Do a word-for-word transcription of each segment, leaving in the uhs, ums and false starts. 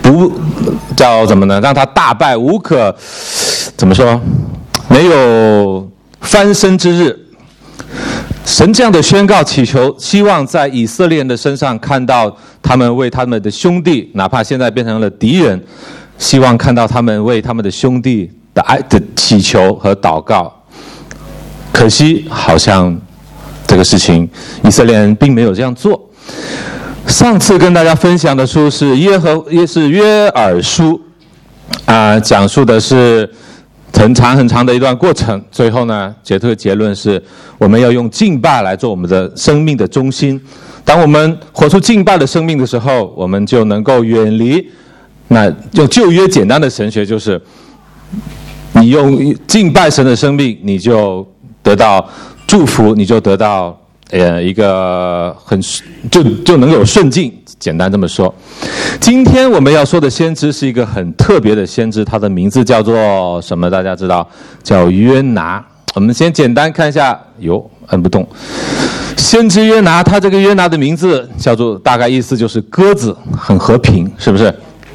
不叫怎么呢？让他大败，无可怎么说？没有翻身之日。神这样的宣告祈求，希望在以色列人的身上看到他们为他们的兄弟，哪怕现在变成了敌人，希望看到他们为他们的兄弟的爱的祈求和祷告。可惜好像这个事情以色列人并没有这样做。上次跟大家分享的书是耶和也是约珥书啊、呃，讲述的是很长很长的一段过程，最后呢，杰特的结论是我们要用敬拜来做我们的生命的中心。当我们活出敬拜的生命的时候，我们就能够远离那用旧约简单的神学，就是你用敬拜神的生命，你就得到祝福，你就得到呃一个很就就能有顺境。简单这么说，今天我们要说的先知是一个很特别的先知，他的名字叫做什么？大家知道，叫约拿。我们先简单看一下，哟，按不动。先知约拿，他这个约拿的名字叫做，大概意思就是鸽子，很和平，是不是？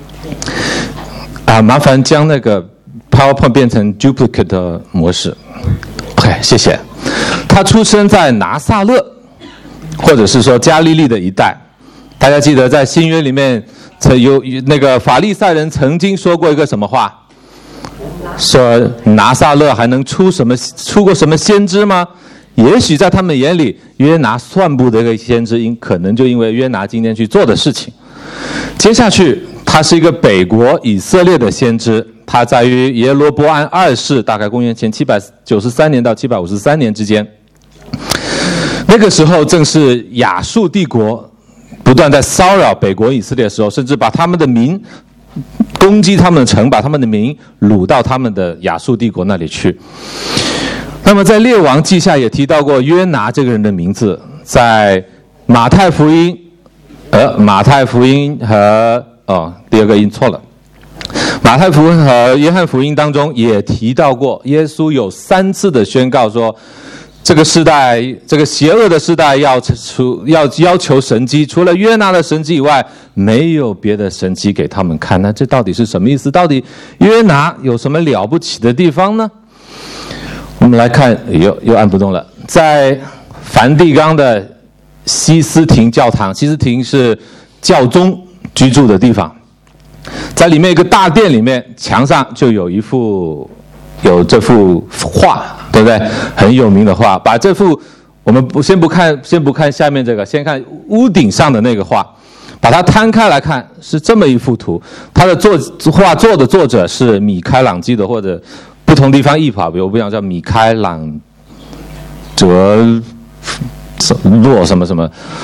啊，麻烦将那个 PowerPoint 变成 duplicate 模式。OK， 谢谢。他出生在拿撒勒，或者是说加利利的一带。大家记得在新约里面曾有那个法利赛人曾经说过一个什么话，说拿撒勒还能出什么出过什么先知吗？也许在他们眼里，约拿算不得个先知，因可能就因为约拿今天去做的事情。接下去他是一个北国以色列的先知，他在于耶罗波安二世，大概公元前七百九十三年到七百五十三年之间。那个时候正是亚述帝国不断在骚扰北国以色列的时候，甚至把他们的民攻击他们的城，把他们的民掳到他们的亚述帝国那里去。那么在列王记下也提到过约拿这个人的名字，在马太福音呃马太福音和哦第二个音错了，马太福音和约翰福音当中也提到过，耶稣有三次的宣告说，这个世代，这个邪恶的世代要出要要求神迹，除了约拿的神迹以外，没有别的神迹给他们看。那这到底是什么意思？到底约拿有什么了不起的地方呢？我们来看，又又按不动了。在梵蒂冈的西斯廷教堂，西斯廷是教宗居住的地方，在里面一个大殿里面，墙上就有一幅有这幅画。对不对？很有名的画。把这幅，我们不先不看，先不看下面这个，先看屋顶上的那个画，把它摊开来看，是这么一幅图。它的作画作的作者是米开朗基罗，或者不同地方译法，比如不想叫米开朗哲洛什么什么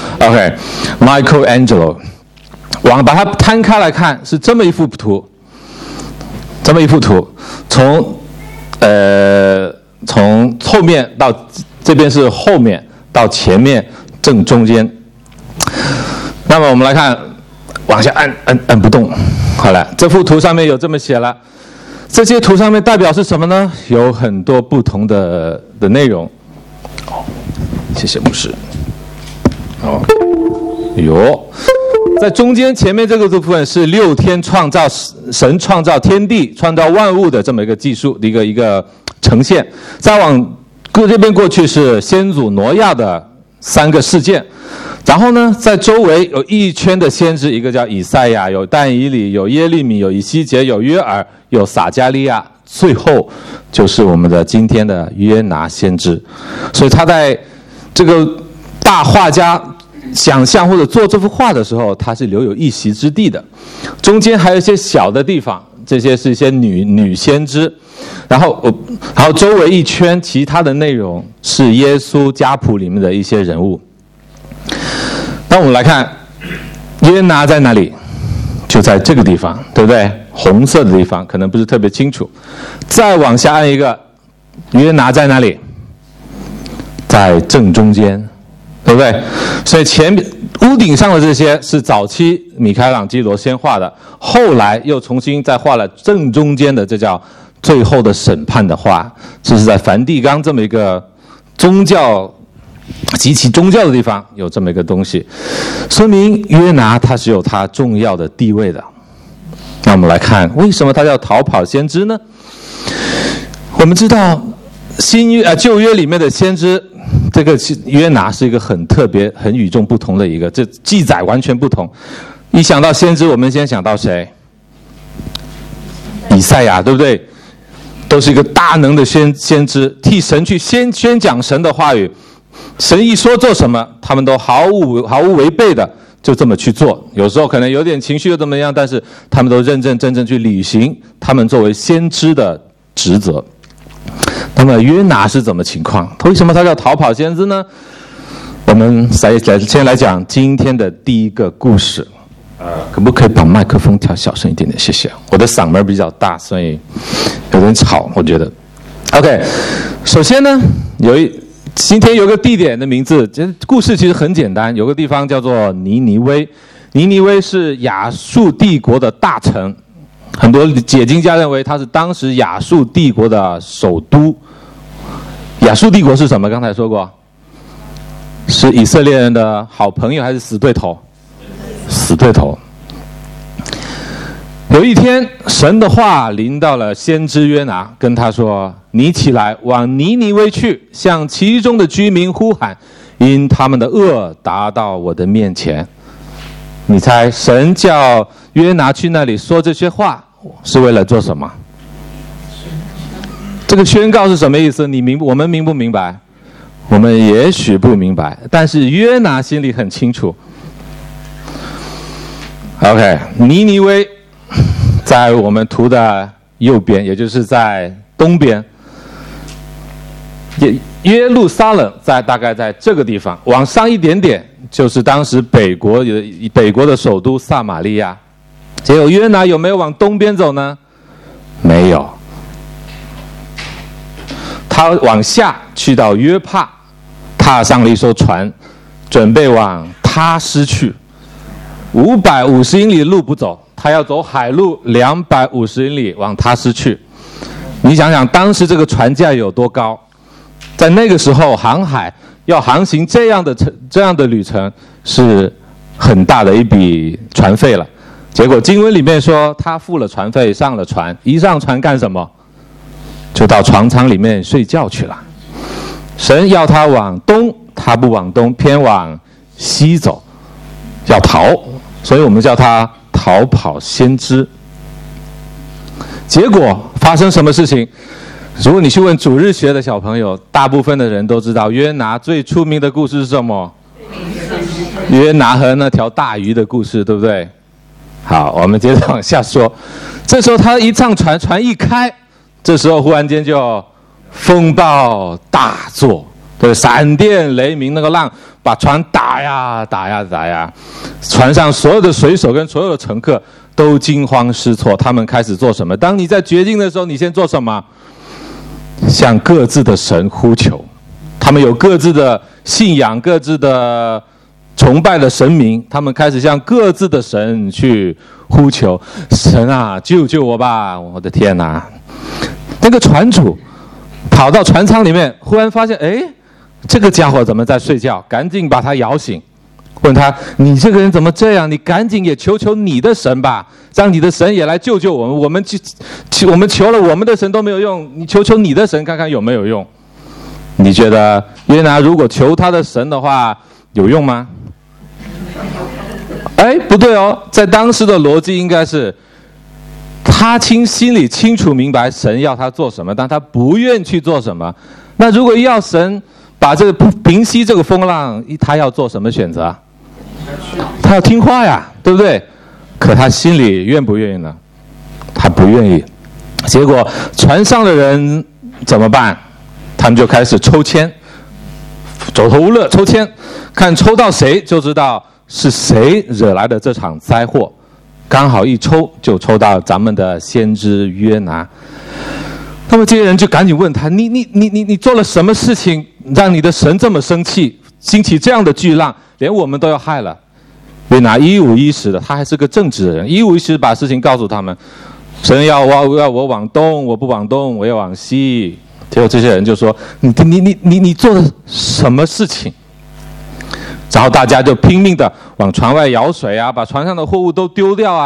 ，OK，Michelangelo。往把它摊开来看，是这么一幅图，这么一幅图，从呃。从后面到这边是后面到前面正中间。那么我们来看，往下按按按不动。好了，这幅图上面有这么写了，这些图上面代表是什么呢？有很多不同的的内容。哦，谢谢牧师。哦，有，在中间前面这个部分是六天创造，神创造天地、创造万物的这么一个技术的一个一个呈现。再往这边过去是先祖挪亚的三个事件，然后呢，在周围有一圈的先知，一个叫以赛亚，有但以理，有耶利米，有以西结，有约珥，有撒迦利亚，最后就是我们的今天的约拿先知。所以他在这个大画家想象或者做这幅画的时候，他是留有一席之地的。中间还有一些小的地方，这些是一些女女先知。然后我，然后周围一圈其他的内容是耶稣家谱里面的一些人物。那我们来看，约拿在哪里？就在这个地方，对不对？红色的地方可能不是特别清楚。再往下按一个，约拿在哪里？在正中间，对不对？所以前面屋顶上的这些是早期米开朗基罗先画的，后来又重新再画了正中间的，这叫最后的审判的画。这是在梵蒂冈这么一个宗教极其宗教的地方有这么一个东西，说明约拿他是有他重要的地位的。 那我们来看，为什么他叫逃跑先知呢？我们知道新约啊旧约里面的先知，这个约拿是一个很特别、很与众不同的一个，这记载完全不同。一想到先知，我们先想到谁？以赛亚，对不对？都是一个大能的先先知，替神去先宣讲神的话语。神一说做什么，他们都毫无毫无违背的就这么去做。有时候可能有点情绪又怎么样，但是他们都认认真真去履行他们作为先知的职责。那么约拿是怎么情况？为什么他叫逃跑先知呢？我们来先来讲今天的第一个故事。呃，可不可以把麦克风调小声一点点？谢谢。我的嗓门比较大，所以有点吵，我觉得。OK， 首先呢，有一今天有个地点的名字，这故事其实很简单，有个地方叫做尼尼微。尼尼微是亚述帝国的大城，很多解经家认为它是当时亚述帝国的首都。亚述帝国是什么？刚才说过，是以色列人的好朋友还是死对头？死对头。有一天，神的话临到了先知约拿，跟他说：“你起来，往尼尼微去，向其中的居民呼喊，因他们的恶达到我的面前。”你猜，神叫约拿去那里说这些话，是为了做什么？这个宣告是什么意思？你明，我们明不明白？我们也许不明白，但是约拿心里很清楚。OK， 尼尼微在我们图的右边，也就是在东边。耶耶路撒冷在大概在这个地方，往上一点点就是当时北国北国的首都撒玛利亚。结果约拿有没有往东边走呢？没有，他往下去到约帕，踏上了一艘船，准备往他施去。五百五十英里路不走，他要走海路两百五十英里往他施去。你想想，当时这个船价有多高？在那个时候，航海要航行这样的这样的旅程是很大的一笔船费了。结果经文里面说，他付了船费，上了船，一上船干什么？就到船舱里面睡觉去了。神要他往东，他不往东，偏往西走，要逃。所以我们叫他逃跑先知。结果发生什么事情？如果你去问主日学的小朋友，大部分的人都知道约拿最出名的故事是什么？约拿和那条大鱼的故事，对不对？好，我们接着往下说。这时候他一上船，船一开，这时候忽然间就风暴大作，对，闪电雷鸣，那个浪把船打呀打呀打呀，船上所有的水手跟所有的乘客都惊慌失措。他们开始做什么？当你在绝境的时候，你先做什么？向各自的神呼求。他们有各自的信仰，各自的崇拜的神明，他们开始向各自的神去呼求。神啊，救救我吧！我的天哪！那个船主跑到船舱里面，忽然发现，哎，这个家伙怎么在睡觉？赶紧把他摇醒，问他：你这个人怎么这样？你赶紧也求求你的神吧，让你的神也来救救我们。我们求，我们求了我们的神都没有用，你求求你的神看看有没有用。你觉得约拿如果求他的神的话有用吗？哎，不对哦，在当时的逻辑应该是他清心里清楚明白神要他做什么，但他不愿去做什么。那如果要神把这个平息这个风浪，他要做什么选择？他要听话呀，对不对？可他心里愿不愿意呢？他不愿意。结果船上的人怎么办？他们就开始抽签，走投无路，抽签，看抽到谁就知道是谁惹来的这场灾祸。刚好一抽就抽到咱们的先知约拿。那么这些人就赶紧问他：你你你你你做了什么事情，让你的神这么生气，兴起这样的巨浪，连我们都要害了？约拿一五一十的，他还是个正直人，一五一十把事情告诉他们。神要我要我往东，我不往东，我要往西。结果这些人就说：你你你你你做了什么事情？然后大家就拼命的往船外舀水啊，把船上的货物都丢掉啊。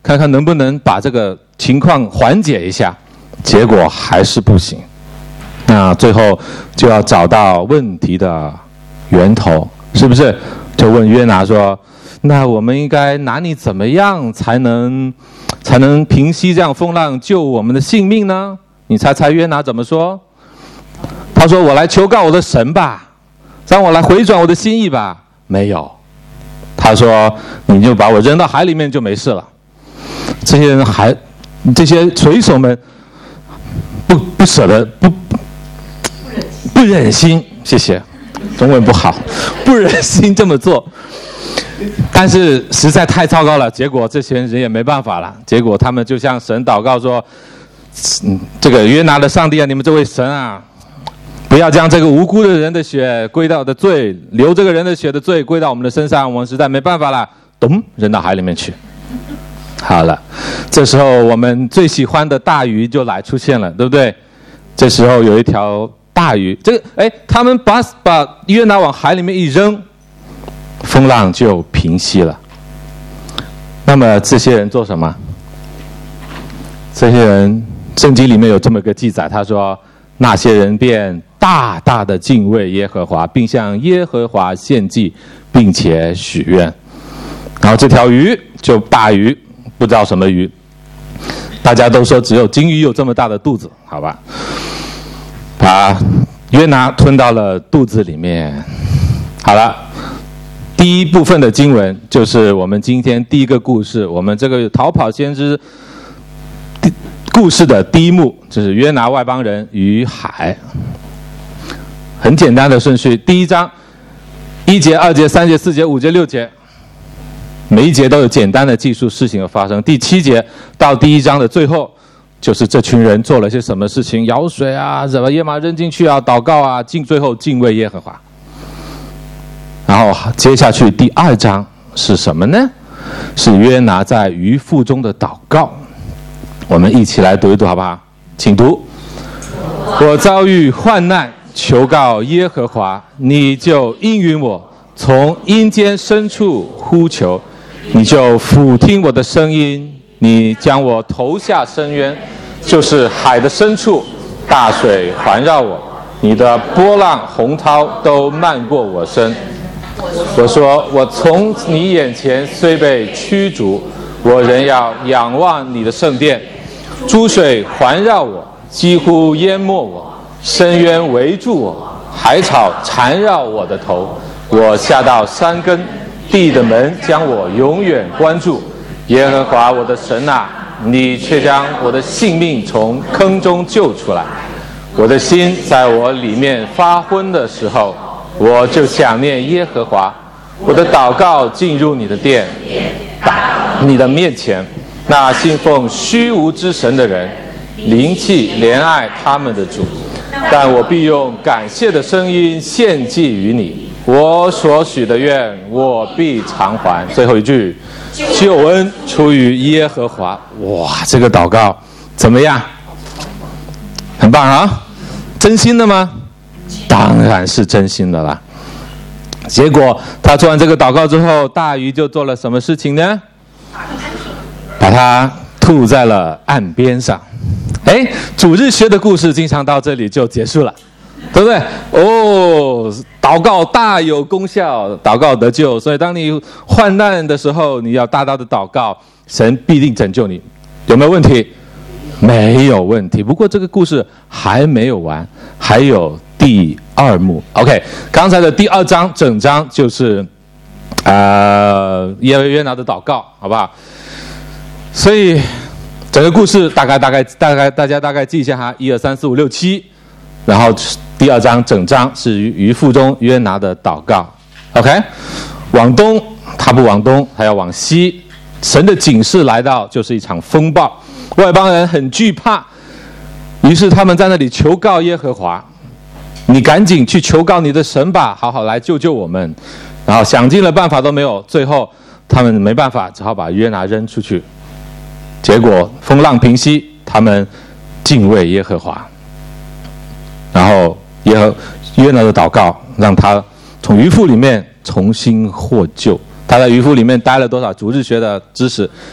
看看能不能把这个情况缓解一下。结果还是不行。那最后就要找到问题的源头，是不是？就问约拿说，那我们应该拿你怎么样才能才能平息这样风浪，救我们的性命呢？你猜猜约拿怎么说？他说，我来求告我的神吧，让我来回转我的心意吧。没有，他说，你就把我扔到海里面就没事了。这些人还这些水手们不不舍得，不不忍心，谢谢，中文不好，不忍心这么做。但是实在太糟糕了，结果这些人也没办法了。结果他们就向神祷告说：“嗯，这个约拿的上帝啊，你们这位神啊，不要将这个无辜的人的血归到的罪，流这个人的血的罪归到我们的身上，我们实在没办法了。”咚，扔到海里面去。好了，这时候我们最喜欢的大鱼就来出现了，对不对？这时候有一条大鱼，这个哎，他们把把约拿往海里面一扔，风浪就平息了。那么这些人做什么？这些人，圣经里面有这么一个记载，他说那些人便大大的敬畏耶和华，并向耶和华献祭，并且许愿。然后这条鱼就大鱼，不知道什么鱼，大家都说只有金鱼有这么大的肚子，好吧，把约拿吞到了肚子里面。好了，第一部分的经文就是我们今天第一个故事，我们这个逃跑先知故事的第一幕，就是约拿外邦人与海。很简单的顺序，第一章一节、二节、三节、四节、五节、六节，每一节都有简单的记述事情的发生。第七节到第一章的最后，就是这群人做了些什么事情，舀水啊，怎么野马扔进去啊，祷告啊，敬最后敬畏耶和华。然后接下去第二章是什么呢？是约拿在鱼腹中的祷告。我们一起来读一读好不好？请读：我遭遇患难，求告耶和华，你就应允我；从阴间深处呼求，你就俯听我的声音。你将我投下深渊，就是海的深处，大水环绕我，你的波浪洪涛都漫过我身。我说，我从你眼前虽被驱逐，我仍要仰望你的圣殿。诸水环绕我，几乎淹没我，深渊围住我，海草缠绕我的头。我下到山根，地的门将我永远关住。耶和华我的神啊，你却将我的性命从坑中救出来。我的心在我里面发昏的时候，我就想念耶和华。我的祷告进入你的殿，你的面前。那信奉虚无之神的人，灵气怜爱他们的主，但我必用感谢的声音献祭于你。我所许的愿，我必偿还。最后一句，救恩出于耶和华。哇，这个祷告怎么样？很棒啊！真心的吗？当然是真心的啦。结果他做完这个祷告之后，大鱼就做了什么事情呢？把它吐在了岸边上。哎，主日学的故事经常到这里就结束了，对不对？哦，祷告大有功效，祷告得救。所以当你患难的时候，你要大大的祷告，神必定拯救你。有没有问题？没有问题。不过这个故事还没有完，还有第二幕。OK， 刚才的第二章整章就是呃耶约拿的祷告，好不好？所以整个故事大概大概大概大家大概记一下哈，一二三四五六七，然后第二章整章是鱼腹中约拿的祷告。OK， 往东他不往东，他要往西。神的警示来到，就是一场风暴，外邦人很惧怕，于是他们在那里求告耶和华，你赶紧去求告你的神吧，好好来救救我们。然后想尽了办法都没有，最后他们没办法，只好把约拿扔出去。结果风浪平息，他们敬畏耶和华，然后耶和约拿的祷告让他从鱼腹里面重新获救。他在鱼腹里面待了多少？主日学的知识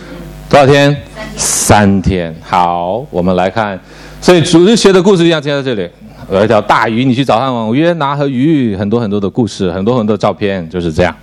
多少天？三天。好，我们来看，所以主日学的故事就像接在这里。有一条大鱼，你去找上网，约拿和鱼，很多很多的故事，很多很多的照片，就是这样。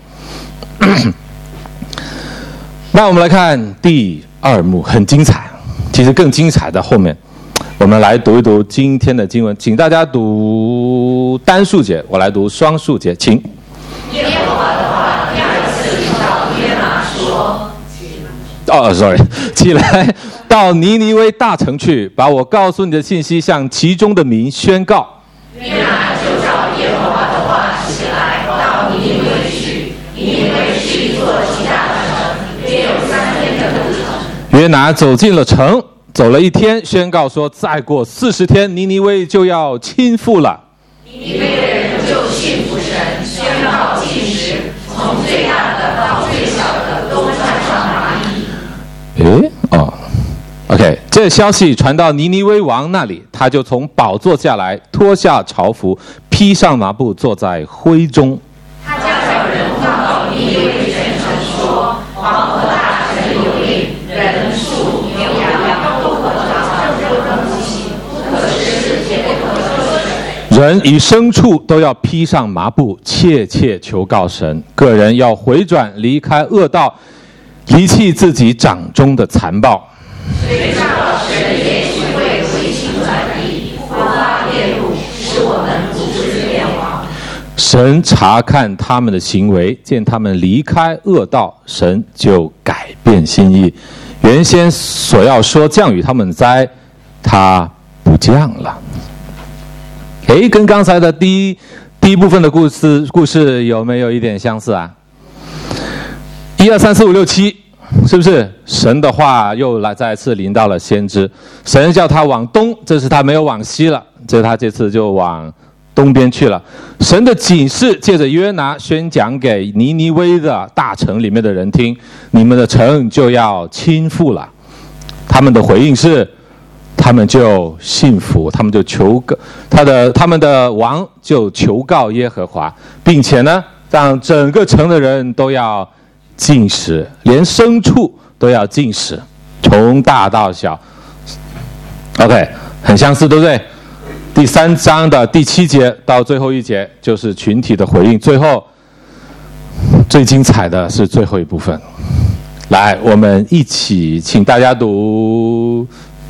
那我们来看第二幕，很精彩。其实更精彩的后面，我们来读一读今天的经文，请大家读单数节，我来读双数节，请。耶和华的话第二次临到约拿说：哦 ，sorry， 起来，到尼尼微大城去，把我告诉你的信息向其中的民宣告。约拿就照耶和华的话起来，到尼尼微去。尼尼微是一座极大的城，约有三天的路程。约拿走进了城，走了一天，宣告说：再过四十天，尼尼微就要倾覆了。尼尼微的人就信服神，宣告禁食，从最大的到最小的都穿上麻衣。诶，哦 ，OK， 这消息传到尼尼微王那里，他就从宝座下来，脱下朝服，披上麻布，坐在灰中。他叫人放到尼尼微全城说：王和大臣有令，人数牛羊都可杀，不可攻击，不可食，也不可喝水。人与牲畜都要披上麻布，切切求告神。个人要回转，离开恶道，离弃自己掌中的残暴。谁知道神也许会回心转意，不发烈怒，使我们不致灭亡。神察看他们的行为，见他们离开恶道，神就改变心意。原先所要说降雨他们灾，他不降了。诶，跟刚才的第一第一部分的故事故事有没有一点相似啊？一二三四五六七。是不是神的话又来再次临到了先知？神叫他往东，这是他没有往西了，这是他这次就往东边去了。神的警示借着约拿宣讲给尼尼微的大城里面的人听，你们的城就要倾覆了。他们的回应是，他们就信服，他们就求告他的他们的王就求告耶和华，并且呢，让整个城的人都要禁食，连牲畜都要禁食，从大到小。OK， 很相似，对不对？第三章的第七节到最后一节就是群体的回应，最后最精彩的是最后一部分。来，我们一起请大家读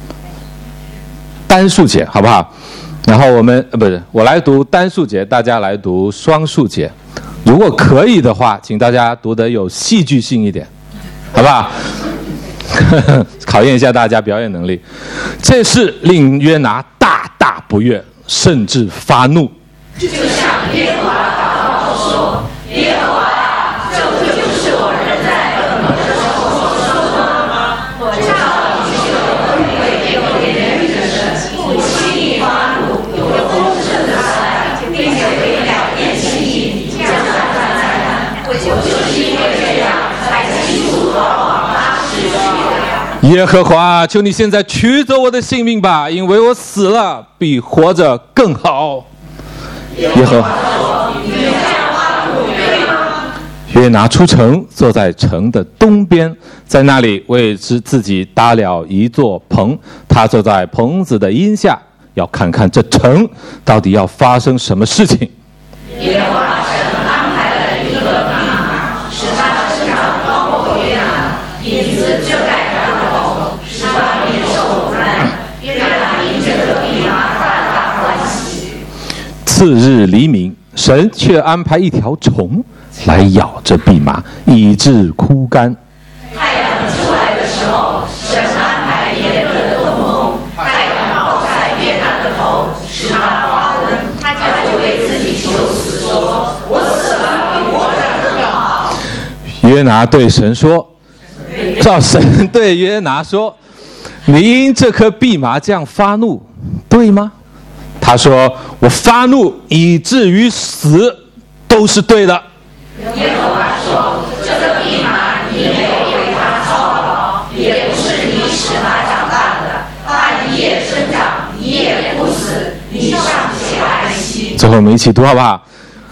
单数节，好不好？然后我们呃不是，我来读单数节，大家来读双数节。如果可以的话，请大家读得有戏剧性一点，好不好？考验一下大家表演能力。这事令约拿大大不悦，甚至发怒。就像耶和华祷告说：耶和华啊，这不就是我人在恶魔的手所说的吗？我知道你是有恩惠又怜悯的神，不轻易发怒，有丰盛的爱，并且为了变心意降下灾难。我就是因为这样，才清楚多往他失去。耶和华，求你现在取走我的性命吧，因为我死了比活着更好。耶和华说：你这样发怒对吗？约拿出城，坐在城的东边，在那里为自己搭了一座棚。他坐在棚子的荫下，要看看这城到底要发生什么事情。耶和华神安排了一个密码，使他的生长高过约拿，因此遮盖他的头，使他免受苦难。约拿因这个密码大大欢喜。次日黎明，神却安排一条虫来咬着蓖麻，以致枯干。太阳出来的时候，神安排炎热的东风，太阳照在约拿的头，使他发昏，他就为自己求死，说：我死了比活着更好。约拿对神说：照神对约拿说，你因这颗蓖麻这样发怒，对吗？他说：我发怒以至于死，都是对的。耶和华说：这个蓖麻你没有为它操劳，也不是你使它长大的，它一夜生长，一夜枯死，你尚且爱惜。最后我们一起读好不好？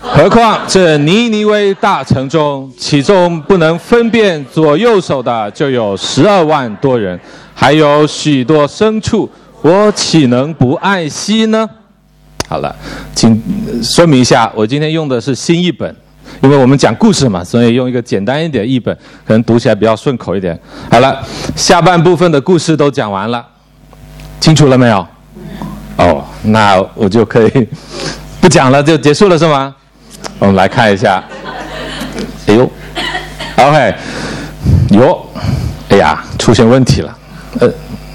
何况这尼尼微大城中，其中不能分辨左右手的就有十二万多人，还有许多牲畜，我岂能不爱惜呢？好了，请说明一下，我今天用的是新译本，因为我们讲故事嘛，所以用一个简单一点的译本，可能读起来比较顺口一点。好了，下半部分的故事都讲完了，清楚了没有？哦，那我就可以不讲了，就结束了是吗？我们来看一下。哎呦 ，OK， 哟，哎呀，出现问题了。呃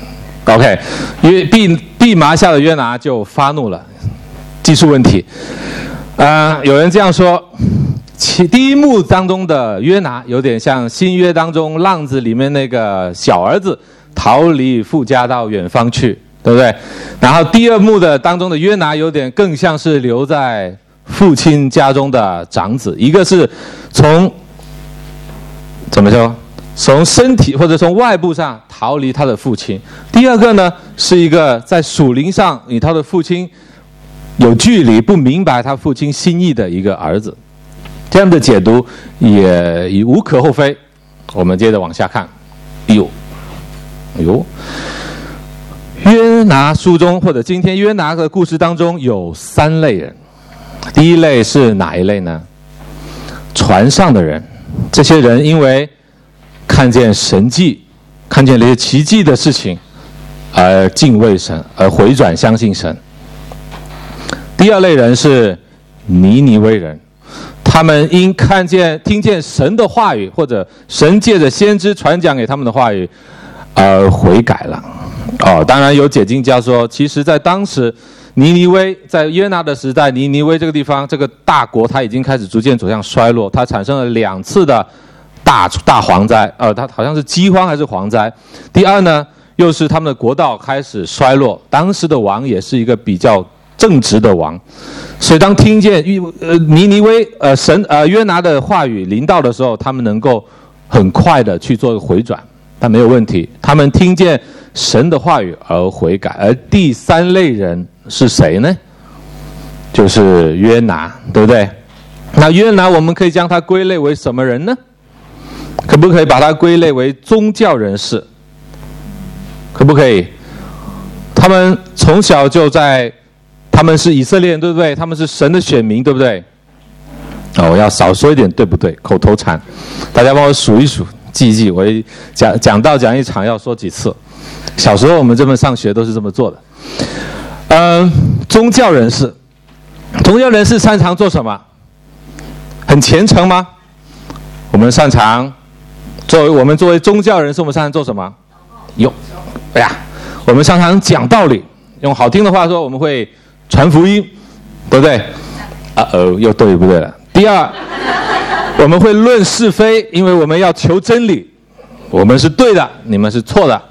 ，OK， 约毕毕麻下的约拿就发怒了。技术问题，啊、呃，有人这样说，其第一幕当中的约拿有点像新约当中浪子里面那个小儿子逃离父家到远方去，对不对？然后第二幕的当中的约拿有点更像是留在父亲家中的长子，一个是从怎么说，从身体或者从外部上逃离他的父亲，第二个呢是一个在属灵上与他的父亲有距离，不明白他父亲心意的一个儿子。这样的解读也也无可厚非。我们接着往下看。哟哟，约拿书中或者今天约拿的故事当中有三类人。第一类是哪一类呢？船上的人，这些人因为看见神迹，看见那些奇迹的事情，而敬畏神，而回转相信神。第二类人是尼尼微人，他们因看见、听见神的话语，或者神借着先知传讲给他们的话语，而悔改了。哦，当然有解经家说，其实在当时尼尼微在约拿的时代，尼尼微这个地方这个大国，它已经开始逐渐走向衰落，它产生了两次的大大蝗灾，呃，它好像是饥荒还是蝗灾。第二呢，又是他们的国道开始衰落，当时的王也是一个比较正直的王，所以当听见呃尼尼微呃神呃约拿的话语临到的时候，他们能够很快的去做回转，但没有问题。他们听见神的话语而悔改。而第三类人是谁呢？就是约拿，对不对？那约拿我们可以将他归类为什么人呢？可不可以把他归类为宗教人士？可不可以？他们从小就在，他们是以色列人，对不对？他们是神的选民，对不对？哦，我要少说一点，对不对？口头禅，大家帮我数一数，记一记。我讲讲到讲一场要说几次。小时候我们这么上学都是这么做的。嗯，宗教人士，宗教人士擅长做什么？很虔诚吗？我们擅长作为我们作为宗教人士，我们擅长做什么？有，哎呀，我们常常讲道理，用好听的话说，我们会传福音，对不对？啊哦，又对不对了？第二，我们会论是非，因为我们要求真理，我们是对的，你们是错的。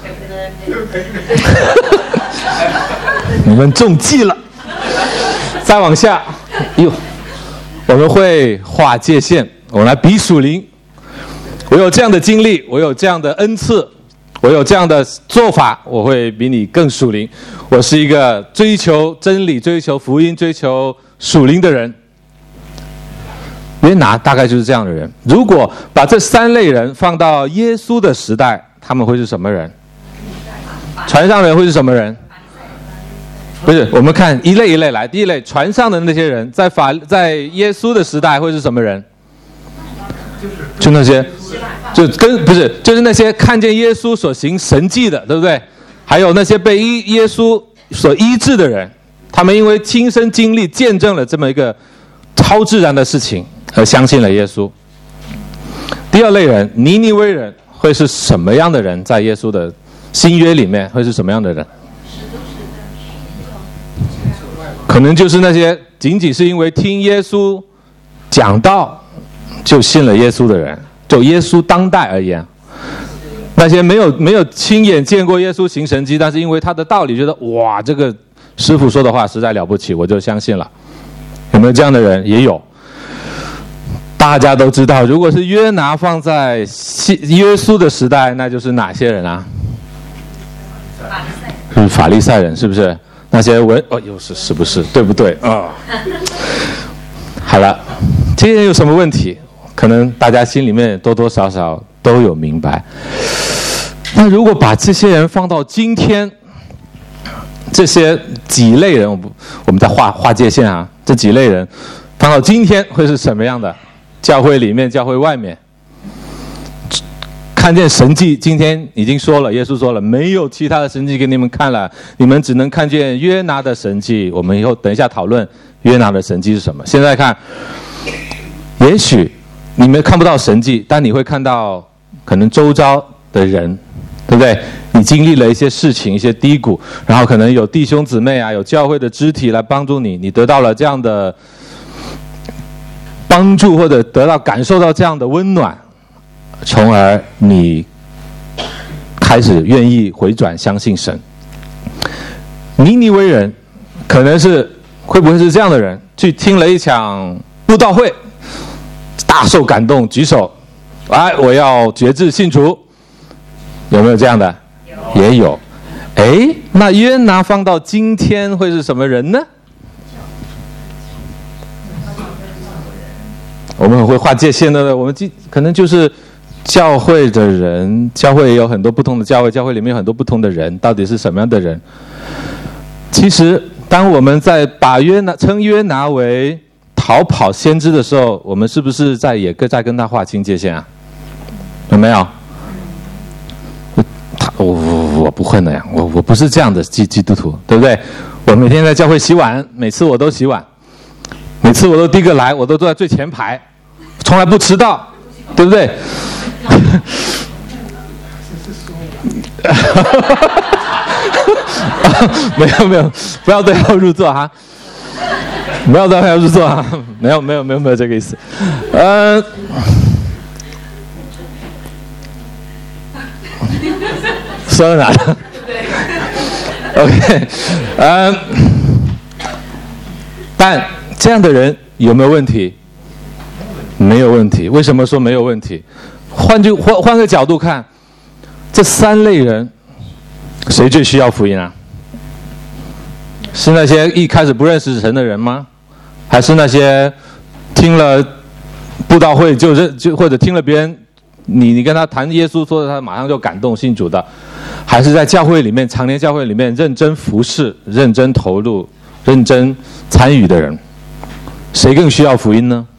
你们中计了。再往下，哟，我们会划界限，我们来比属灵。我有这样的经历，我有这样的恩赐，我有这样的做法，我会比你更属灵。我是一个追求真理、追求福音、追求属灵的人。约拿大概就是这样的人。如果把这三类人放到耶稣的时代，他们会是什么人？船上人会是什么人？不是，我们看一类一类来。第一类，船上的那些人，在法在耶稣的时代会是什么人？就那些，就跟不是，就是那些看见耶稣所行神迹的，对不对？还有那些被医耶稣所医治的人，他们因为亲身经历见证了这么一个超自然的事情，而相信了耶稣。第二类人，尼尼微人会是什么样的人？在耶稣的新约里面会是什么样的人？可能就是那些仅仅是因为听耶稣讲道就信了耶稣的人，就耶稣当代而言，那些没有没有亲眼见过耶稣行神迹，但是因为他的道理觉得哇，这个师父说的话实在了不起，我就相信了。有没有这样的人？也有。大家都知道，如果是约拿放在耶稣的时代，那就是哪些人啊？是法利赛人，是不是？那些文哦，又是是不是？对不对啊？ 好了，这些人有什么问题？可能大家心里面多多少少都有明白。那如果把这些人放到今天，这些几类人，我们在画画界限啊，这几类人放到今天会是什么样的？教会里面，教会外面，看见神迹，今天已经说了，耶稣说了，没有其他的神迹给你们看了，你们只能看见约拿的神迹。我们以后等一下讨论约拿的神迹是什么。现在看，也许你们看不到神迹，但你会看到可能周遭的人，对不对？你经历了一些事情，一些低谷，然后可能有弟兄姊妹啊，有教会的肢体来帮助你，你得到了这样的帮助，或者得到感受到这样的温暖，从而你开始愿意回转相信神。尼尼微人可能是会不会是这样的人，去听了一场布道会，大受感动，举手，哎，我要决志信主，有没有这样的？有，也有。哎，那约拿放到今天会是什么人呢？我们很会划界限的，我们可能就是教会的人，教会也有很多不同的教会，教会里面有很多不同的人，到底是什么样的人？其实，当我们在把约拿称约拿为逃跑先知的时候，我们是不是在也在跟他划清界限啊？有没有？他我我我不会那样，我我不是这样的基基督徒，对不对？我每天在教会洗碗，每次我都洗碗，每次我都第一个来，我都坐在最前排，从来不迟到，对不对？没有没有，不要对号入座哈，不要对号入座哈，没有没有没有没有这个意思，呃。说到哪了 ？OK， 嗯、呃，但这样的人有没有问题？没有问题。为什么说没有问题？换句换换个角度看，这三类人，谁最需要福音啊？是那些一开始不认识神的人吗？还是那些听了布道会就认就或者听了别人？你你跟他谈耶稣，说的他马上就感动信主的，还是在教会里面常年教会里面认真服侍、认真投入、认真参与的人，谁更需要福音呢？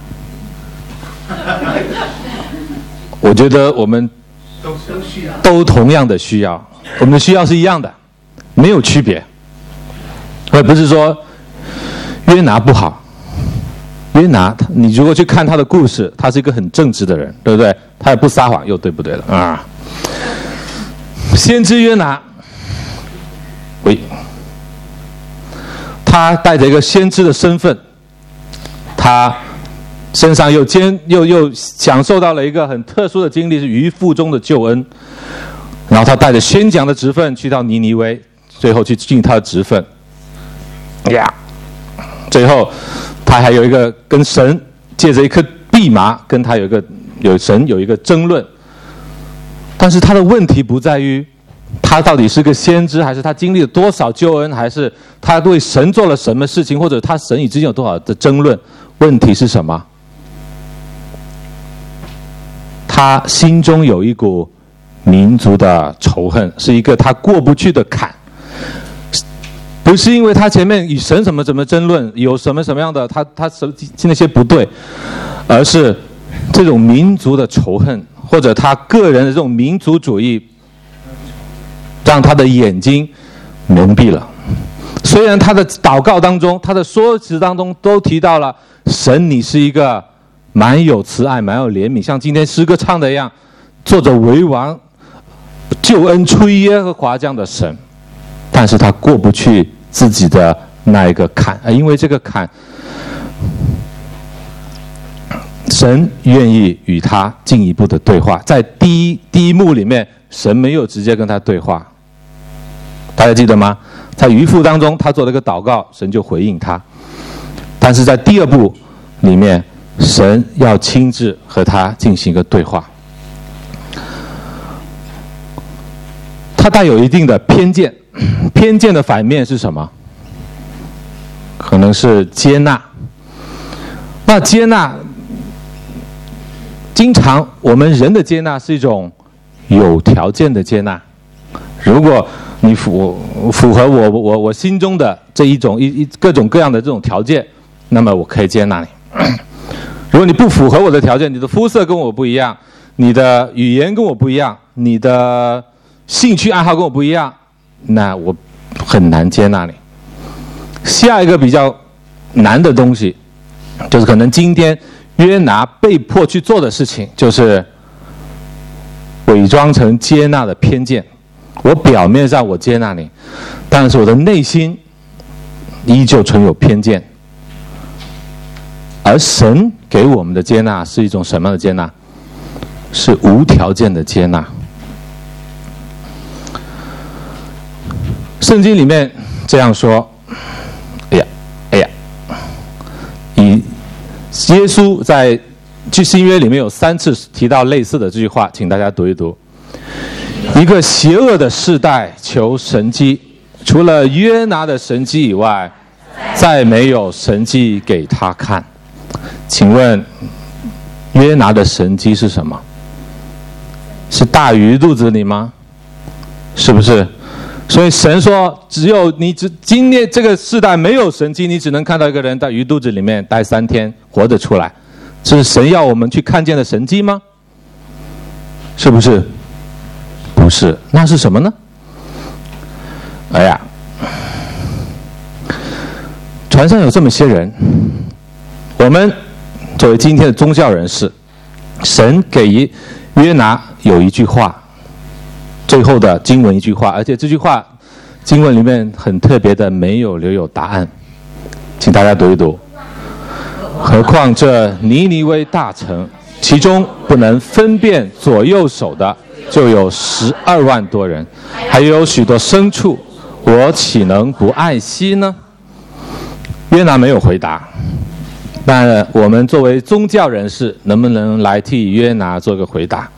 我觉得我们都同样的需要，我们的需要是一样的，没有区别。而不是说约拿不好。约拿，你如果去看他的故事，他是一个很正直的人，对不对？他也不撒谎，又对不对了啊？先知约拿，喂，他带着一个先知的身份，他身上又兼又又享受到了一个很特殊的经历，是渔夫中的救恩。然后他带着宣讲的职分去到尼尼微，最后去尽他的职分。呀，最后。他还有一个跟神借着一颗蓖麻跟他有一个有神有一个争论，但是他的问题不在于他到底是个先知，还是他经历了多少救恩，还是他对神做了什么事情，或者他神与之间有多少的争论。问题是什么？他心中有一股民族的仇恨，是一个他过不去的坎。不是因为他前面与神什么怎么争论，有什么什么样的他他什那些不对，而是这种民族的仇恨，或者他个人的这种民族主义，让他的眼睛蒙蔽了。虽然他的祷告当中，他的说辞当中都提到了神，你是一个蛮有慈爱、蛮有怜悯，像今天诗歌唱的一样，做着为王、救恩出于耶和华这样的神。但是他过不去自己的那一个坎，因为这个坎，神愿意与他进一步的对话。在第一第一幕里面，神没有直接跟他对话，大家记得吗？在渔夫当中，他做了一个祷告，神就回应他。但是在第二部里面，神要亲自和他进行一个对话。他带有一定的偏见。偏见的反面是什么？可能是接纳。 那接纳，经常我们人的接纳是一种有条件的接纳。如果你符符合我我我心中的这一种一一各种各样的这种条件，那么我可以接纳你。如果你不符合我的条件，你的肤色跟我不一样，你的语言跟我不一样，你的兴趣爱好跟我不一样，那我很难接纳你。下一个比较难的东西，就是可能今天约拿被迫去做的事情，就是伪装成接纳的偏见。我表面上我接纳你，但是我的内心依旧存有偏见。而神给我们的接纳是一种什么样的接纳？是无条件的接纳。圣经里面这样说，哎呀，哎呀，以耶稣在新约里面有三次提到类似的这句话，请大家读一读。一个邪恶的世代求神迹，除了约拿的神迹以外，再没有神迹给他看。请问约拿的神迹是什么？是大鱼肚子里吗？是不是？所以神说，只有你只今天这个世代没有神迹，你只能看到一个人在鱼肚子里面待三天活着出来，这是神要我们去看见的神迹吗？是不是？不是，那是什么呢？哎呀，船上有这么些人，我们作为今天的宗教人士，神给约拿有一句话，最后的经文一句话，而且这句话经文里面很特别的没有留有答案，请大家读一读。何况这尼尼微大城，其中不能分辨左右手的就有十二万多人，还有许多牲畜，我岂能不爱惜呢？约拿没有回答，但我们作为宗教人士，能不能来替约拿做个回答？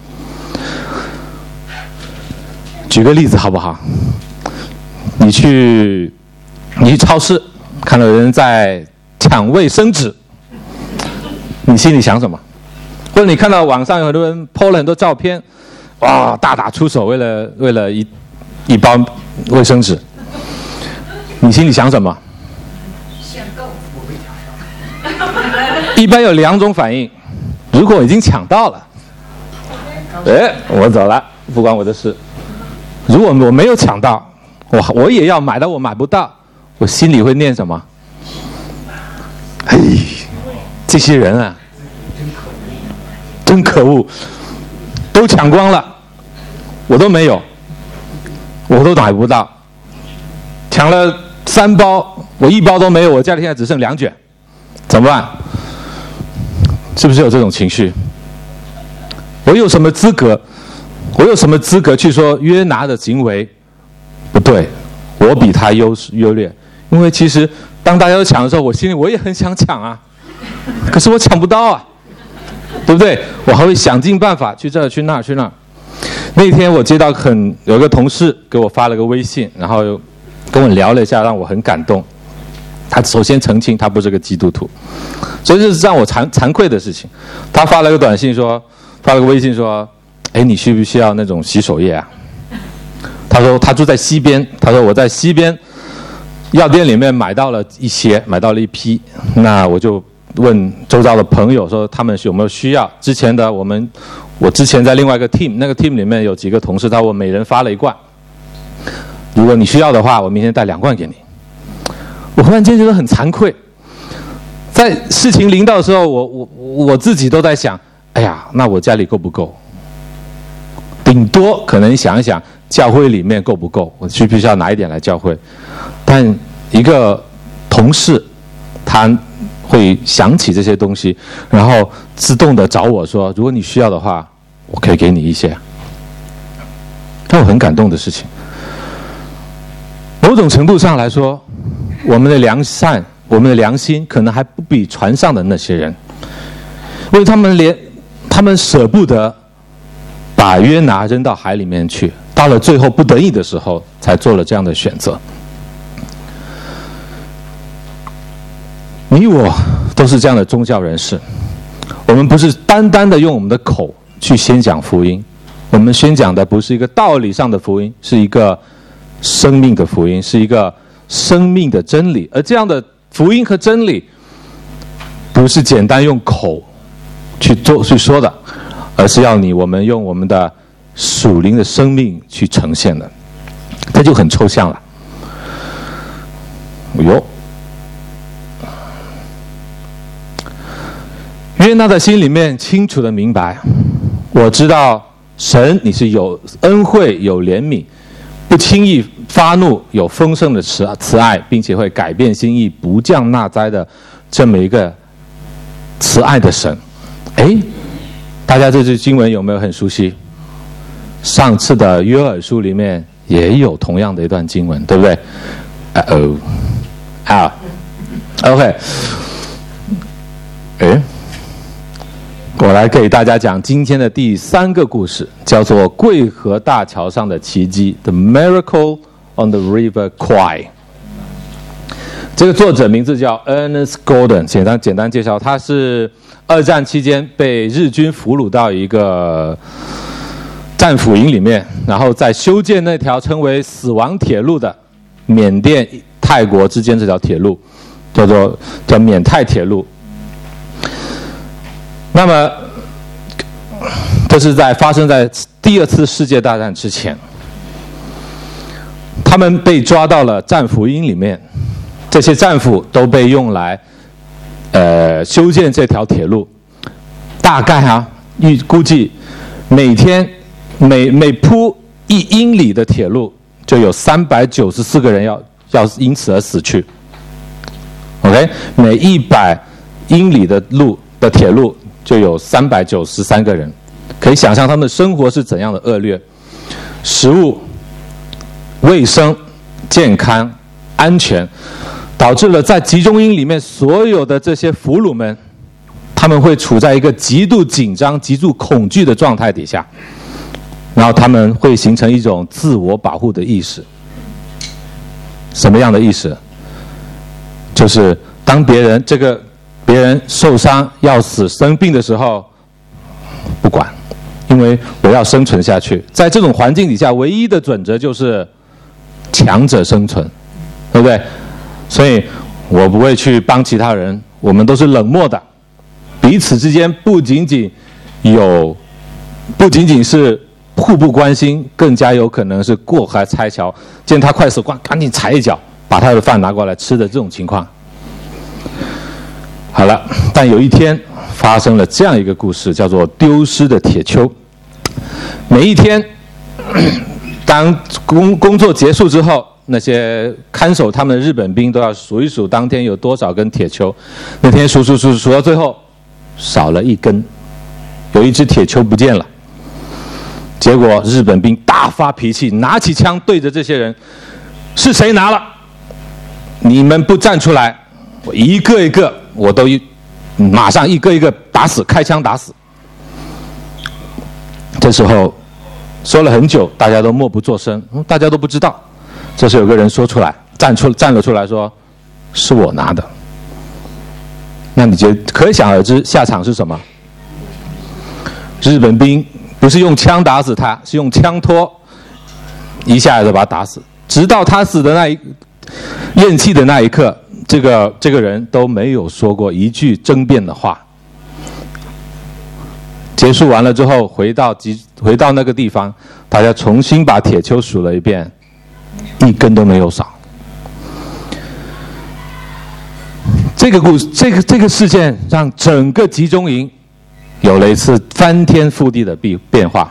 举个例子好不好？你去你去超市看到有人在抢卫生纸，你心里想什么？或者你看到网上有很多人 po 了很多照片，哇，大打出手，为了为了一一包卫生纸，你心里想什么？限购，我被抢到。一般有两种反应，如果已经抢到了，哎，我走了，不关我的事；如果我没有抢到，我我也要买到，我买不到，我心里会念什么？哎，这些人啊，真可恶，都抢光了，我都没有，我都买不到，抢了三包，我一包都没有，我家里现在只剩两卷，怎么办？是不是有这种情绪？我有什么资格？我有什么资格去说约拿的行为不对？我比他优优劣，因为其实当大家都抢的时候，我心里我也很想抢啊，可是我抢不到啊，对不对？我还会想尽办法去这儿去那儿去那儿。那天我接到很有个同事给我发了个微信，然后跟我聊了一下，让我很感动。他首先澄清他不是个基督徒，所以这是让我惭惭愧的事情。他发了个短信说，发了个微信说，哎，你需不需要那种洗手液啊？他说他住在西边，他说我在西边药店里面买到了一些，买到了一批，那我就问周遭的朋友说他们有没有需要。之前的我们，我之前在另外一个 team， 那个 team 里面有几个同事，他我每人发了一罐，如果你需要的话，我明天带两罐给你。我忽然间觉得很惭愧，在事情临到的时候，我我我自己都在想，哎呀，那我家里够不够？顶多可能想一想，教会里面够不够？我需不需要拿一点来教会？但一个同事，他会想起这些东西，然后自动的找我说，如果你需要的话，我可以给你一些。让我很感动的事情。某种程度上来说，我们的良善，我们的良心，可能还不比船上的那些人，因为他们连他们舍不得把约拿扔到海里面去，到了最后不得已的时候，才做了这样的选择。 你我都是这样的宗教人士，我们不是单单的用我们的口去宣讲福音，我们宣讲的不是一个道理上的福音，是一个生命的福音，是一个生命的真理。而这样的福音和真理不是简单用口去做去说的，而是要你我们用我们的属灵的生命去呈现的，这就很抽象了。哟，约拿的心里面清楚的明白，我知道神你是有恩惠有怜悯，不轻易发怒，有丰盛的慈慈爱，并且会改变心意，不降纳灾的这么一个慈爱的神。诶，大家这句经文有没有很熟悉？上次的约珥书里面也有同样的一段经文，对不对？啊哦，好 ，OK， 诶，我来给大家讲今天的第三个故事，叫做贵河大桥上的奇迹 The Miracle on the River Kwai。 这个作者名字叫 Ernest Golden， 简单简单介绍，他是二战期间被日军俘虏到一个战俘营里面，然后在修建那条称为死亡铁路的缅甸泰国之间这条铁路，叫做叫缅泰铁路。那么这是在发生在第二次世界大战之前，他们被抓到了战俘营里面，这些战俘都被用来呃修建这条铁路，大概啊预估计每天每每铺一英里的铁路就有三百九十四个人要要因此而死去。 OK， 每一百英里的路的铁路就有三百九十三个人，可以想象他们的生活是怎样的恶劣，食物、卫生、健康、安全，导致了在集中营里面所有的这些俘虏们，他们会处在一个极度紧张、极度恐惧的状态底下，然后他们会形成一种自我保护的意识。什么样的意识？就是当别人这个别人受伤、要死、生病的时候，不管，因为我要生存下去。在这种环境底下，唯一的准则就是强者生存，对不对？所以我不会去帮其他人，我们都是冷漠的，彼此之间不仅仅有，不仅仅是互不关心，更加有可能是过河拆桥，见他快死光，赶紧踩一脚，把他的饭拿过来吃的这种情况。好了，但有一天发生了这样一个故事，叫做丢失的铁锹。每一天，当工工作结束之后，那些看守他们的日本兵都要数一数当天有多少根铁锹。那天数数数数到最后，少了一根，有一只铁锹不见了。结果日本兵大发脾气，拿起枪对着这些人：“是谁拿了？你们不站出来，我一个一个。”我都一马上一个一个打死，开枪打死。这时候说了很久，大家都默不作声，大家都不知道。这时有个人说出来，站出站了出来说：“是我拿的。”那你觉得可想而知下场是什么？日本兵不是用枪打死他，是用枪托一下子把他打死，直到他死的那一咽气的那一刻。这个这个人都没有说过一句争辩的话。结束完了之后，回到集回到那个地方，大家重新把铁锹数了一遍，一根都没有少。这个故事，这个这个事件，让整个集中营有了一次翻天覆地的变变化。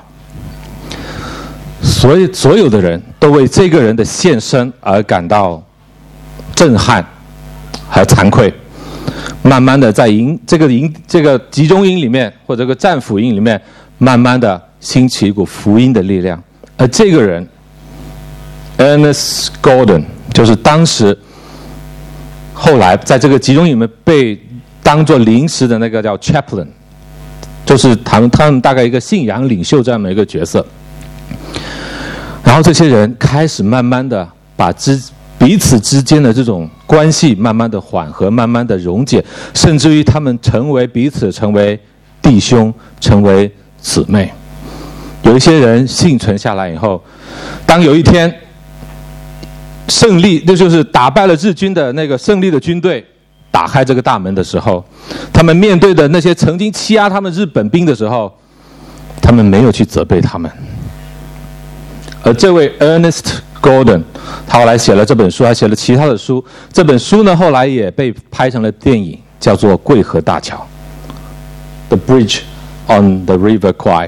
所以所有的人都为这个人的献身而感到震撼。还惭愧，慢慢的在营这个营这个集中营里面，或者这个战俘营里面，慢慢的兴起一股福音的力量。而这个人 ，Ernest Golden， 就是当时后来在这个集中营里面被当作临时的那个叫 chaplain， 就是他们他们大概一个信仰领袖这样的一个角色。然后这些人开始慢慢的把之彼此之间的这种关系慢慢的缓和，慢慢的溶解，甚至于他们成为彼此成为弟兄，成为姊妹。有一些人幸存下来以后，当有一天胜利，那就是打败了日军的那个胜利的军队打开这个大门的时候，他们面对的那些曾经欺压他们日本兵的时候，他们没有去责备他们。而这位 Ernest Golden 他后来写了这本书，还写了其他的书。这本书呢后来也被拍成了电影，叫做《桂河大桥》 The Bridge on the River Kwai。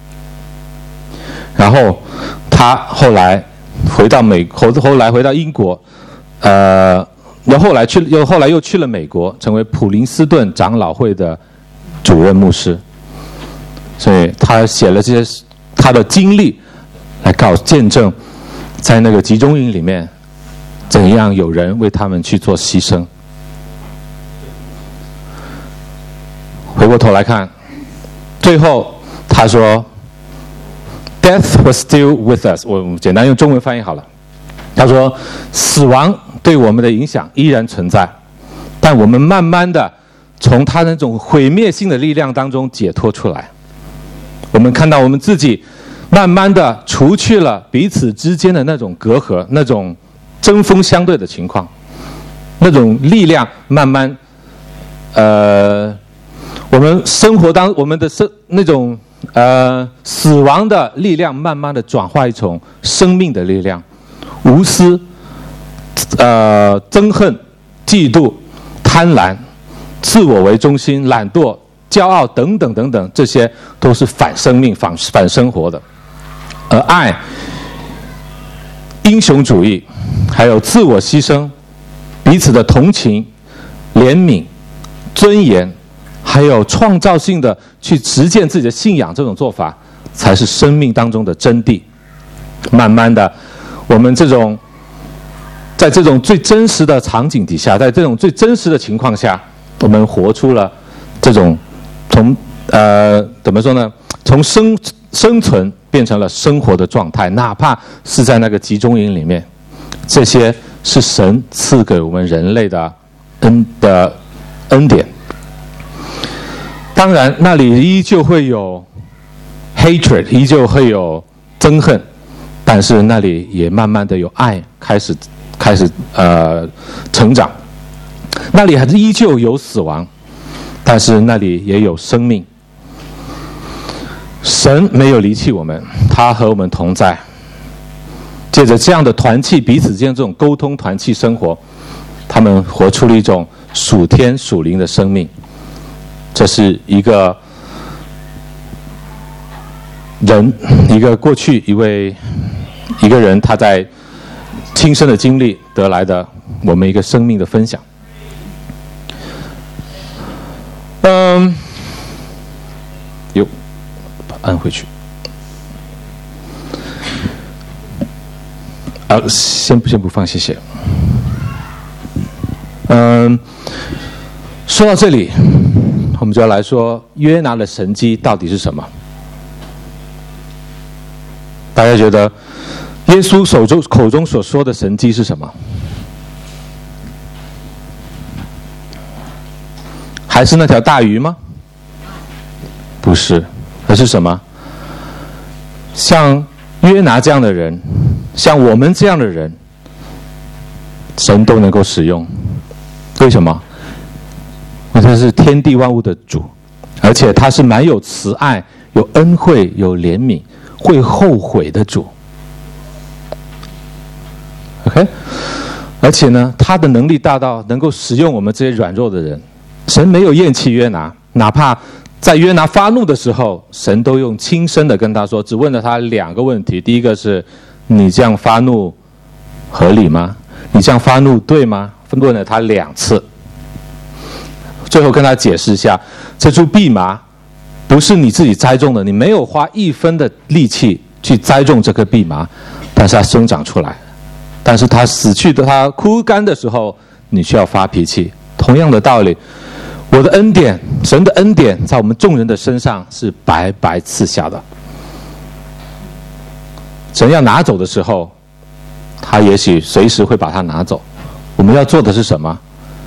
然后他后来回到美后后来回到英国，呃又后来去又后来又去了美国，成为普林斯顿长老会的主任牧师。所以他写了这些他的经历来告见证在那个集中营里面怎样有人为他们去做牺牲。回过头来看，最后他说 Death was still with us。 我简单用中文翻译好了。他说死亡对我们的影响依然存在，但我们慢慢的从他那种毁灭性的力量当中解脱出来。我们看到我们自己慢慢的除去了彼此之间的那种隔阂，那种针锋相对的情况，那种力量慢慢呃我们生活当我们的生那种呃死亡的力量慢慢的转化一种生命的力量，无私呃憎恨、嫉妒、贪婪、自我为中心、懒惰、骄傲等等等等，这些都是反生命、反反生活的。而爱、英雄主义，还有自我牺牲、彼此的同情、怜悯、尊严，还有创造性的去实践自己的信仰，这种做法才是生命当中的真谛。慢慢的，我们这种在这种最真实的场景底下，在这种最真实的情况下，我们活出了这种从呃怎么说呢？从生生存变成了生活的状态，哪怕是在那个集中营里面，这些是神赐给我们人类的恩的恩典。当然，那里依旧会有 hatred， 依旧会有憎恨，但是那里也慢慢的有爱开始开始呃成长。那里还是依旧有死亡，但是那里也有生命。神没有离弃我们，他和我们同在。借着这样的团契，彼此之间这种沟通团契生活，他们活出了一种属天属灵的生命。这是一个人，一个过去一位一个人他在亲身的经历得来的我们一个生命的分享。嗯，有按回去。啊，先先不放，谢谢。嗯，说到这里，我们就要来说约拿的神迹到底是什么？大家觉得耶稣手中口中所说的神迹是什么？还是那条大鱼吗？不是，而是什么？像约拿这样的人，像我们这样的人，神都能够使用。为什么？因为他是天地万物的主，而且他是蛮有慈爱、有恩惠、有怜悯、会后悔的主。OK， 而且呢，他的能力大到能够使用我们这些软弱的人。神没有厌弃约拿，哪怕在约拿发怒的时候，神都用轻声的跟他说，只问了他两个问题。第一个是，你这样发怒合理吗？你这样发怒对吗？问了他两次，最后跟他解释一下，这株蓖麻不是你自己栽种的，你没有花一分的力气去栽种这棵蓖麻，但是它生长出来，但是它死去的，它枯干的时候，你需要发脾气。同样的道理，我的恩典，神的恩典在我们众人的身上是白白赐下的。神要拿走的时候，他也许随时会把它拿走， 我们要做的是什么？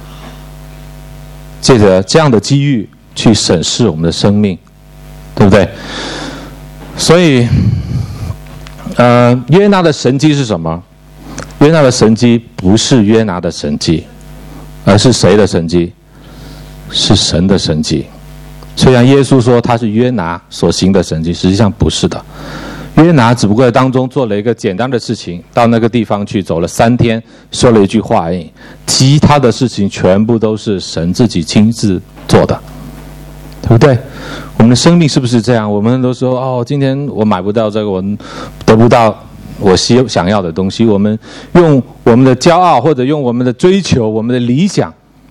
借着这样的机遇去审视我们的生命，对不对？所以，呃，约拿的神迹是什么？约拿的神迹不是约拿的神迹，而是谁的神迹？是神的神迹。虽然耶稣说他是约拿所行的神迹，实际上不是的。约拿只不过在当中做了一个简单的事情，到那个地方去走了三天，说了一句话而已，其他的事情全部都是神自己亲自做的，对不对？我们的生命是不是这样？我们都说哦，今天我买不到这个，我得不到我希想要的东西，我们用我们的骄傲或者用我们的追求、我们的理想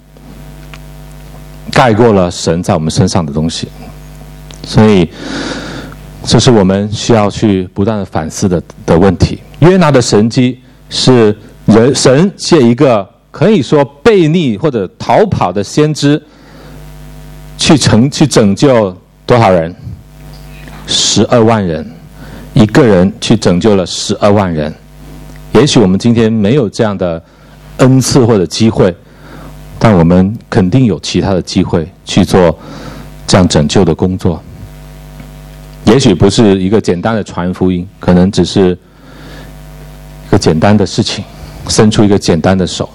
盖过了神在我们身上的东西。所以这是我们需要去不断的反思的的问题。约拿的神迹是人神借一个可以说悖逆或者逃跑的先知去成去拯救多少人？十二万人，一个人去拯救了十二万人。也许我们今天没有这样的恩赐或者机会，但我们肯定有其他的机会去做这样拯救的工作。也许不是一个简单的传福音，可能只是一个简单的事情，伸出一个简单的手。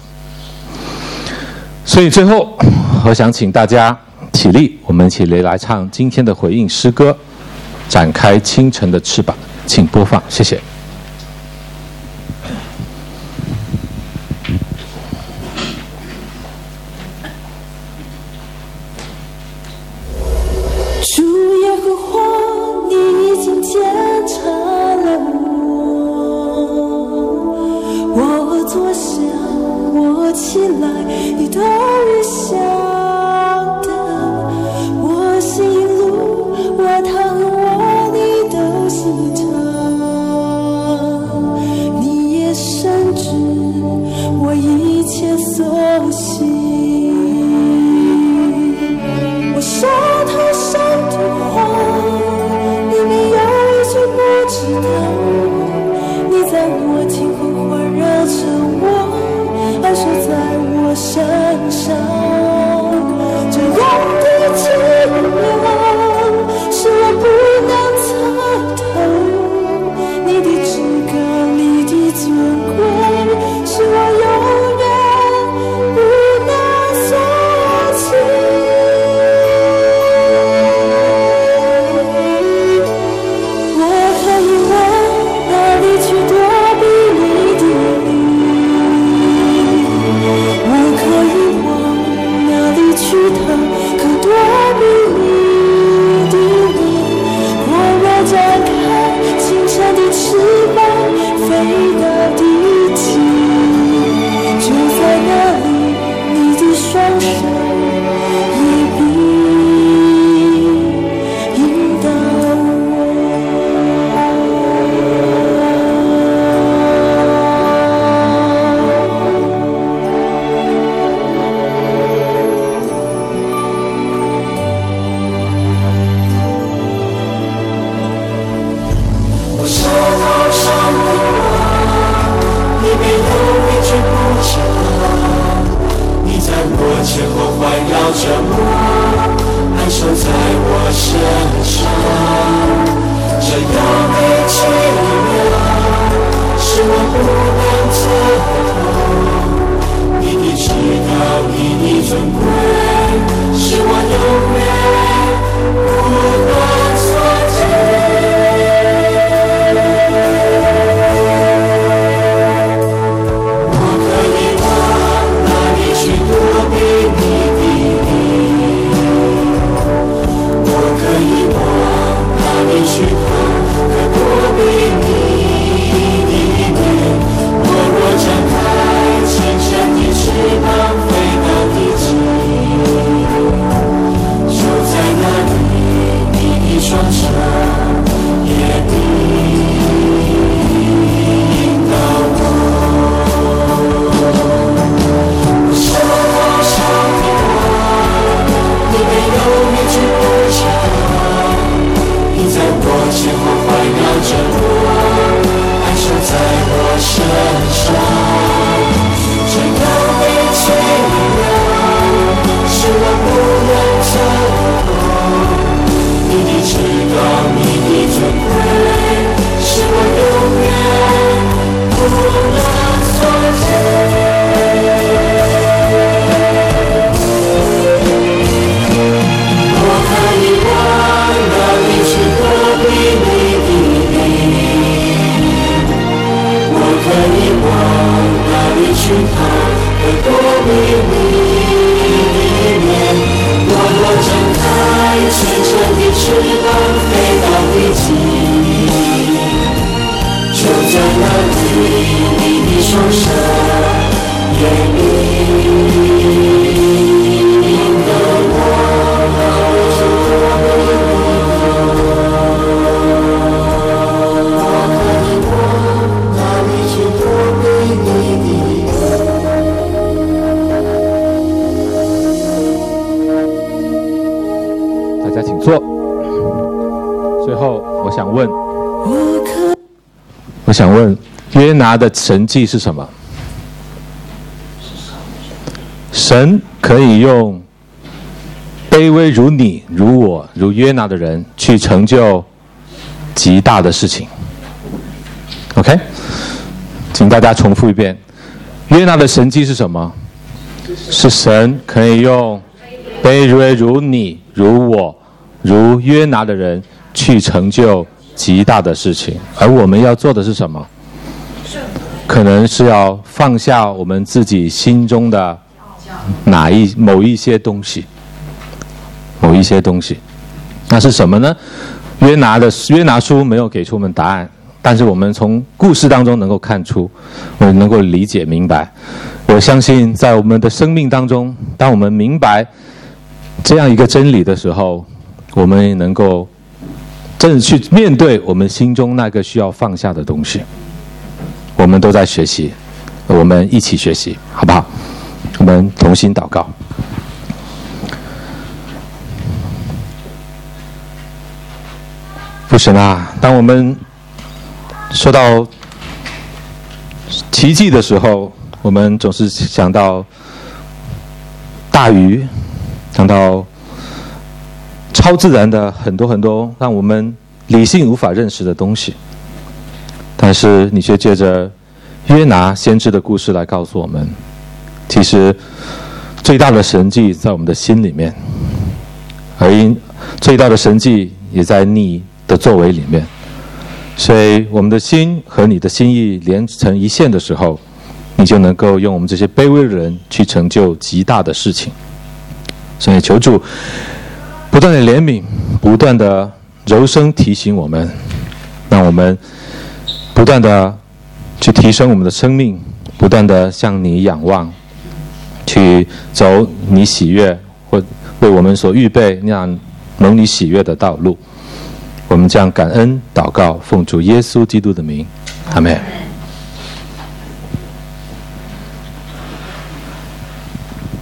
所以最后，我想请大家起立，我们一起来唱今天的回应诗歌，展开清晨的翅膀，请播放，谢谢。 主耶和华，你已经检查了我，我坐下，我起来，你都预想的。我行路，我躺卧，你都心疼。你也深知我一切所行。我手头上的话，里面有一句不知道。你在我听后环绕着我，安守在我身上。这样的奇妙，是我不能测透。你的至高，你的尊贵，是我永远不能所及。 可以讯号和多秘密里面，我若睁开清晨的翅膀飞到地极，就在那里你的双手也领了我。 大家请坐。最后，我想问，我想问，约拿的神迹是什么？神可以用卑微如你、如我、如约拿的人去成就极大的事情。OK， 请大家重复一遍，约拿的神迹是什么？是神可以用卑微如你、如我、如约拿的人去成就极大的事情，而我们要做的是什么？可能是要放下我们自己心中的哪一某一些东西，某一些东西，那是什么呢？约拿的约拿书没有给出我们答案，但是我们从故事当中能够看出，我们能够理解明白。我相信在我们的生命当中，当我们明白这样一个真理的时候，我们也能够正去面对我们心中那个需要放下的东西。我们都在学习，我们一起学习，好不好？我们同心祷告。父神啊，当我们说到奇迹的时候，我们总是想到大鱼，想到超自然的很多很多让我们理性无法认识的东西，但是你却借着约拿先知的故事来告诉我们，其实最大的神迹在我们的心里面，而因最大的神迹也在你的作为里面。所以我们的心和你的心意连成一线的时候，你就能够用我们这些卑微的人去成就极大的事情。所以求主不断的怜悯，不断的柔声提醒我们，让我们不断的去提升我们的生命，不断的向你仰望，去走你喜悦或为我们所预备那样蒙你喜悦的道路。我们将感恩祷告，奉主耶稣基督的名，阿们。